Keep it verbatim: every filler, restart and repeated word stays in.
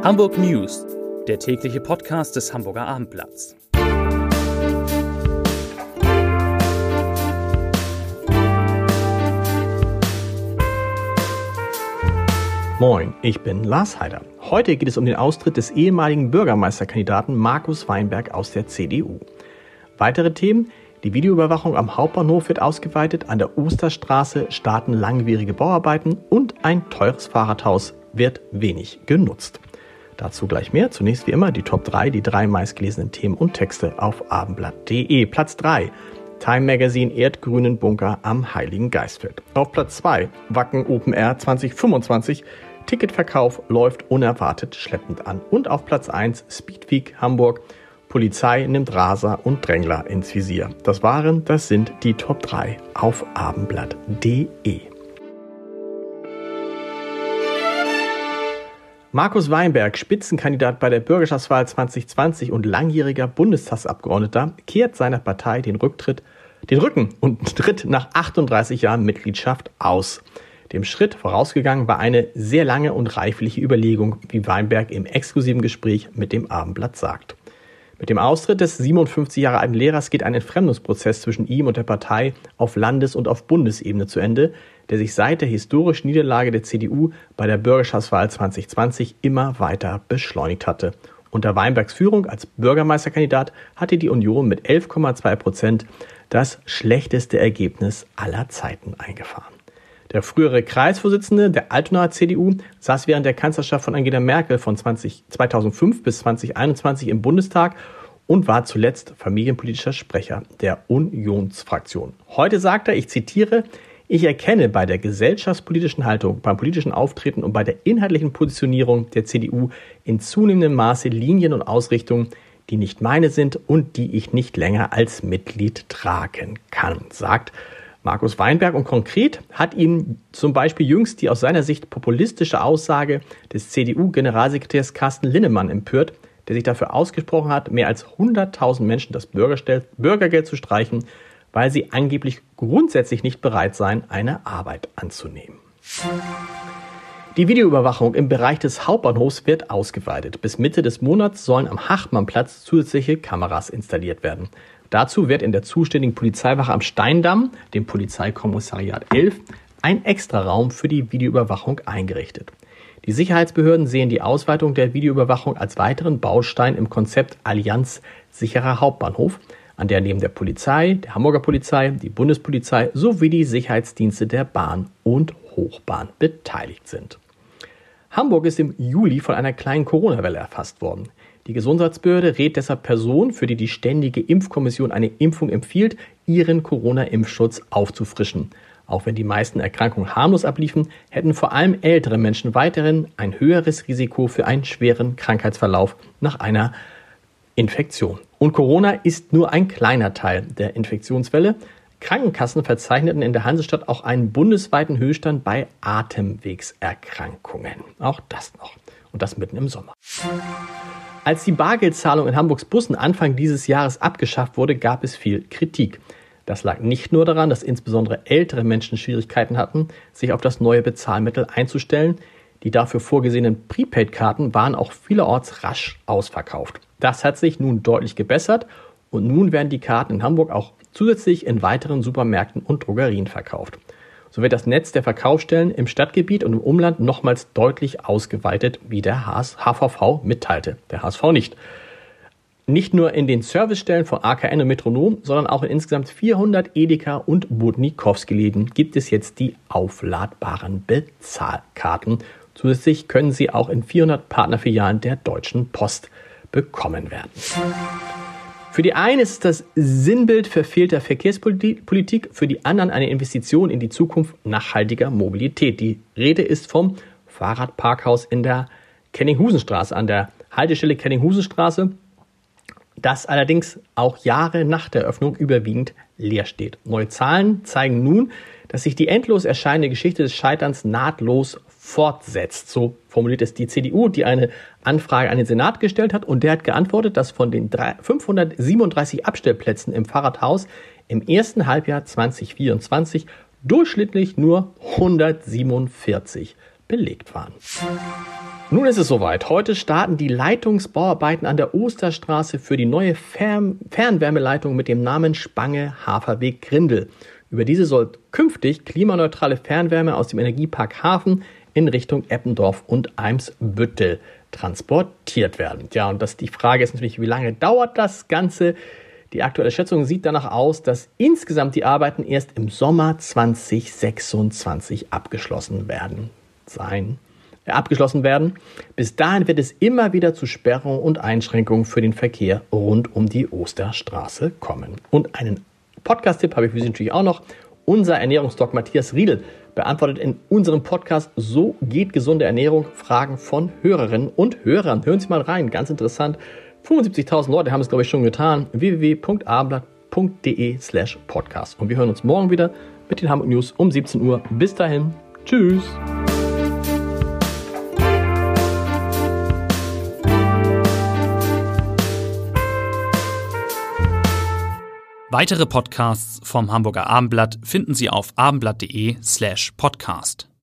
Hamburg News, der tägliche Podcast des Hamburger Abendblatts. Moin, ich bin Lars Heider. Heute geht es um den Austritt des ehemaligen Bürgermeisterkandidaten Markus Weinberg aus der C D U. Weitere Themen: Die Videoüberwachung am Hauptbahnhof wird ausgeweitet, an der Osterstraße starten langwierige Bauarbeiten und ein teures Fahrradhaus wird wenig genutzt. Dazu gleich mehr. Zunächst wie immer die Top drei, die drei meistgelesenen Themen und Texte auf abendblatt punkt de. Platz drei. Time Magazine ehrt grünen Bunker am Heiligen Geistfeld. Auf Platz zwei. Wacken Open Air zwanzig fünfundzwanzig. Ticketverkauf läuft unerwartet schleppend an. Und auf Platz eins. Speedweek Hamburg. Polizei nimmt Raser und Drängler ins Visier. Das waren, das sind die Top drei auf abendblatt punkt de. Markus Weinberg, Spitzenkandidat bei der Bürgerschaftswahl zwanzig zwanzig und langjähriger Bundestagsabgeordneter, kehrt seiner Partei den Rücktritt, den Rücken und tritt nach achtunddreißig Jahren Mitgliedschaft aus. Dem Schritt vorausgegangen war eine sehr lange und reifliche Überlegung, wie Weinberg im exklusiven Gespräch mit dem Abendblatt sagt. Mit dem Austritt des siebenundfünfzig Jahre alten Lehrers geht ein Entfremdungsprozess zwischen ihm und der Partei auf Landes- und auf Bundesebene zu Ende, der sich seit der historischen Niederlage der C D U bei der Bürgerschaftswahl zwanzig zwanzig immer weiter beschleunigt hatte. Unter Weinbergs Führung als Bürgermeisterkandidat hatte die Union mit elf Komma zwei Prozent das schlechteste Ergebnis aller Zeiten eingefahren. Der frühere Kreisvorsitzende der Altonaer C D U saß während der Kanzlerschaft von Angela Merkel von zweitausendfünf bis zweitausendeinundzwanzig im Bundestag und war zuletzt familienpolitischer Sprecher der Unionsfraktion. Heute sagt er, ich zitiere, ich erkenne bei der gesellschaftspolitischen Haltung, beim politischen Auftreten und bei der inhaltlichen Positionierung der C D U in zunehmendem Maße Linien und Ausrichtungen, die nicht meine sind und die ich nicht länger als Mitglied tragen kann, sagt Markus Weinberg. Und konkret hat ihn zum Beispiel jüngst die aus seiner Sicht populistische Aussage des C D U-Generalsekretärs Carsten Linnemann empört, der sich dafür ausgesprochen hat, mehr als hunderttausend Menschen das Bürgergeld zu streichen, weil sie angeblich grundsätzlich nicht bereit seien, eine Arbeit anzunehmen. Die Videoüberwachung im Bereich des Hauptbahnhofs wird ausgeweitet. Bis Mitte des Monats sollen am Hachmannplatz zusätzliche Kameras installiert werden. Dazu wird in der zuständigen Polizeiwache am Steindamm, dem Polizeikommissariat elf, ein Extraraum für die Videoüberwachung eingerichtet. Die Sicherheitsbehörden sehen die Ausweitung der Videoüberwachung als weiteren Baustein im Konzept Allianz sicherer Hauptbahnhof, an der neben der Polizei, der Hamburger Polizei, die Bundespolizei sowie die Sicherheitsdienste der Bahn und Hochbahn beteiligt sind. Hamburg ist im Juli von einer kleinen Corona-Welle erfasst worden. Die Gesundheitsbehörde rät deshalb Personen, für die die Ständige Impfkommission eine Impfung empfiehlt, ihren Corona-Impfschutz aufzufrischen. Auch wenn die meisten Erkrankungen harmlos abliefen, hätten vor allem ältere Menschen weiterhin ein höheres Risiko für einen schweren Krankheitsverlauf nach einer Infektion. Und Corona ist nur ein kleiner Teil der Infektionswelle. Krankenkassen verzeichneten in der Hansestadt auch einen bundesweiten Höchststand bei Atemwegserkrankungen. Auch das noch. Und das mitten im Sommer. Als die Bargeldzahlung in Hamburgs Bussen Anfang dieses Jahres abgeschafft wurde, gab es viel Kritik. Das lag nicht nur daran, dass insbesondere ältere Menschen Schwierigkeiten hatten, sich auf das neue Bezahlmittel einzustellen. Die dafür vorgesehenen Prepaid-Karten waren auch vielerorts rasch ausverkauft. Das hat sich nun deutlich gebessert und nun werden die Karten in Hamburg auch zusätzlich in weiteren Supermärkten und Drogerien verkauft. So wird das Netz der Verkaufsstellen im Stadtgebiet und im Umland nochmals deutlich ausgeweitet, wie der H V V mitteilte. Der H S V nicht. Nicht nur in den Servicestellen von A K N und Metronom, sondern auch in insgesamt vierhundert Edeka und Budnikowski-Läden gibt es jetzt die aufladbaren Bezahlkarten. Zusätzlich können sie auch in vierhundert Partnerfilialen der Deutschen Post bekommen werden. Für die einen ist das Sinnbild verfehlter Verkehrspolitik, für die anderen eine Investition in die Zukunft nachhaltiger Mobilität. Die Rede ist vom Fahrradparkhaus in der Kenninghusenstraße, an der Haltestelle Kenninghusenstraße, das allerdings auch Jahre nach der Öffnung überwiegend leer steht. Neue Zahlen zeigen nun, dass sich die endlos erscheinende Geschichte des Scheiterns nahtlos fortsetzt. So formuliert es die C D U, die eine Anfrage an den Senat gestellt hat, und der hat geantwortet, dass von den fünfhundertsiebenunddreißig Abstellplätzen im Fahrradhaus im ersten Halbjahr zwanzig vierundzwanzig durchschnittlich nur hundertsiebenundvierzig belegt waren. Nun ist es soweit. Heute starten die Leitungsbauarbeiten an der Osterstraße für die neue Fern- Fernwärmeleitung mit dem Namen Spange-Haferweg-Grindel. Über diese soll künftig klimaneutrale Fernwärme aus dem Energiepark Hafen in Richtung Eppendorf und Eimsbüttel transportiert werden. Ja, und das, die Frage ist natürlich, wie lange dauert das Ganze? Die aktuelle Schätzung sieht danach aus, dass insgesamt die Arbeiten erst im Sommer zwanzig sechsundzwanzig abgeschlossen werden sein. abgeschlossen werden. Bis dahin wird es immer wieder zu Sperrungen und Einschränkungen für den Verkehr rund um die Osterstraße kommen. Und einen Podcast-Tipp habe ich für Sie natürlich auch noch. Unser Ernährungsdoc Matthias Riedel beantwortet in unserem Podcast "So geht gesunde Ernährung" Fragen von Hörerinnen und Hörern. Hören Sie mal rein, ganz interessant. fünfundsiebzigtausend Leute haben es, glaube ich, schon getan. w w w punkt abendblatt punkt d e slash podcast. Und wir hören uns morgen wieder mit den Hamburg News um siebzehn Uhr. Bis dahin. Tschüss. Weitere Podcasts vom Hamburger Abendblatt finden Sie auf abendblatt punkt de slash podcast.